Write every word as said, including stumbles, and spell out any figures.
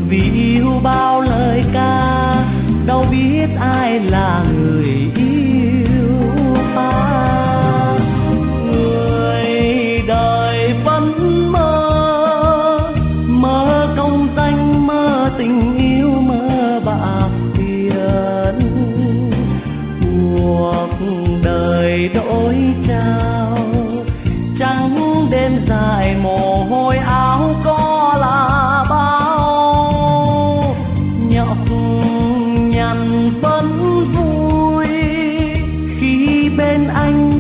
vì yêu bao lời ca, đâu biết ai là người yêu ta. Người đời vẫn mơ, mơ công danh, mơ tình yêu, mơ bạc tiền. Cuộc đời đổi trao, trắng đêm dài mồ hôi áo có là bao. Nhọc nhằn vẫn vui khi bên anh